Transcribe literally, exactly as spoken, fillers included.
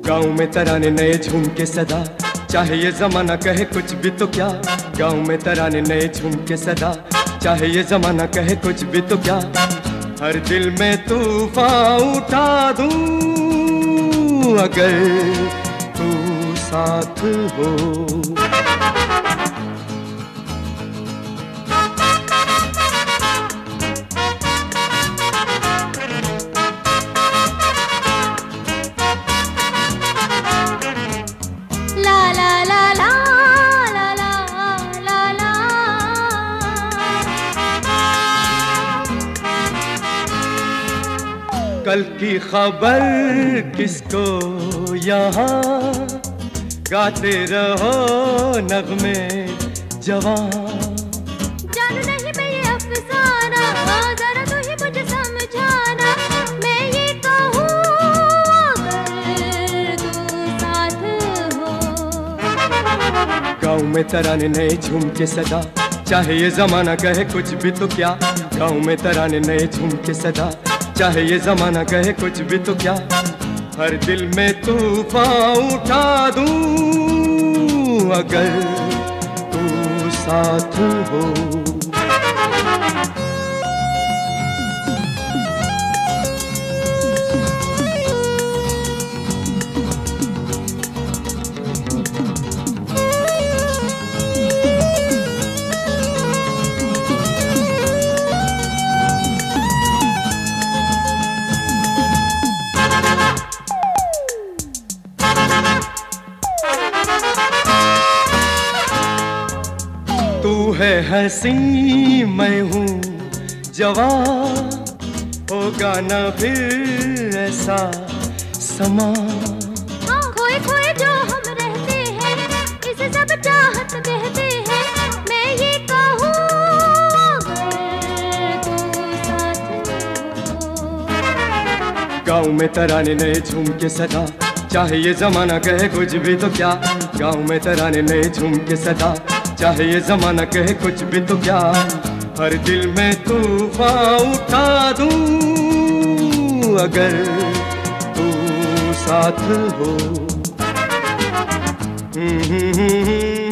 गाँव में तराने नए झूम के सदा, चाहे ये जमाना कहे कुछ भी तो क्या। गाँव में तराने नए झूम के सदा, चाहे ये जमाना कहे कुछ भी तो क्या। हर दिल में तूफान उठा दूं अगर तू साथ हो। कल की खबर किसको यहाँ, गाते रहो नगमे जवां। जानू नहीं मैं ये अफसाना, जरा तू ही मुझे समझाना। मैं ये कहूँ अगर तू साथ हो। गाँव में तराने नए झूम के सदा, चाहे ये जमाना कहे कुछ भी तो क्या। गाँव में तराने नए झूम के सदा, चाहे ये जमाना कहे कुछ भी तो क्या। हर दिल में तूफान उठा दूं अगर तू साथ हो। तू है हंसी मैं हूँ जवां, होगा न फिर ऐसा समा। हाँ, खोए खोए जो हम रहते हैं, इसे सब चाहत कहते हैं। मैं ये कहूँ अगर तू साथ हो। गाँव में तराने नए झूम के सदा, चाहे ये जमाना कहे कुछ भी तो क्या। गाँव में तराने नए झूम के सदा, चाहे ये जमाना कहे कुछ भी तो क्या। हर दिल में तूफान उठा दूं अगर तू साथ हो।